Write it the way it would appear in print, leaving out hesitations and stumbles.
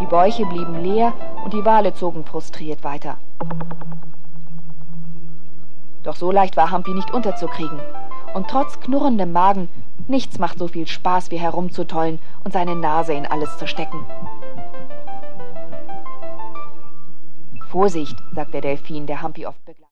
Bäuche blieben leer und die Wale zogen frustriert weiter. Doch so leicht war Humpy nicht unterzukriegen. Und trotz knurrendem Magen, nichts macht so viel Spaß wie herumzutollen und seine Nase in alles zu stecken. »Vorsicht«, sagt der Delfin, der Humpy oft begleitet.